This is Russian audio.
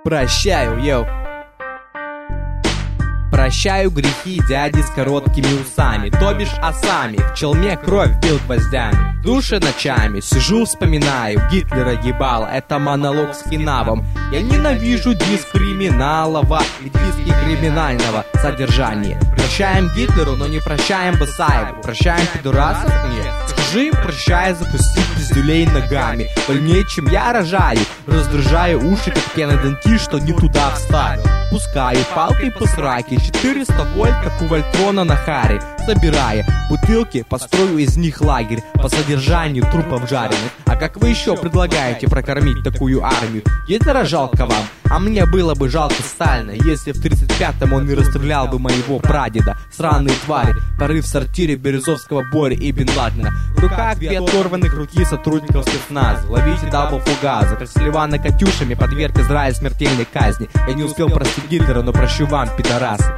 Прощаю, йоу. Прощаю грехи дяди с короткими усами, то бишь осами. В челме кровь бил гвоздями. В душе ночами сижу, вспоминаю. Гитлера ебало, это монолог с Кинавом. Я ненавижу диск криминалова и диски криминального содержания. Прощаем Гитлеру, но не прощаем Басаеву. Прощаем пидорасов мне. Скажи, прощай, запустить пиздюлей ногами. Больнее, чем я рожаю. Раздражаю уши, как пенодонтист, что не туда вставил. Пускаю палкой по сраке. 400 вольт, как у Вольтрона на Харе. Собирая бутылки, построю из них лагерь по содержанию трупов жареных. А как вы еще предлагаете прокормить такую армию? Гитлера жалко вам, а мне было бы жалко Сталина, если в 35-м он не расстрелял бы моего прадеда. Сраные твари, порыв в сортире Березовского Бори и Бен Ладена. В руках две оторванных руки сотрудников спецназа. Ловите даблфугаза, как с Ливана Катюшами подверг Израиль смертельной казни. Я не успел простить Гитлера, но прощу вам, пидорасы.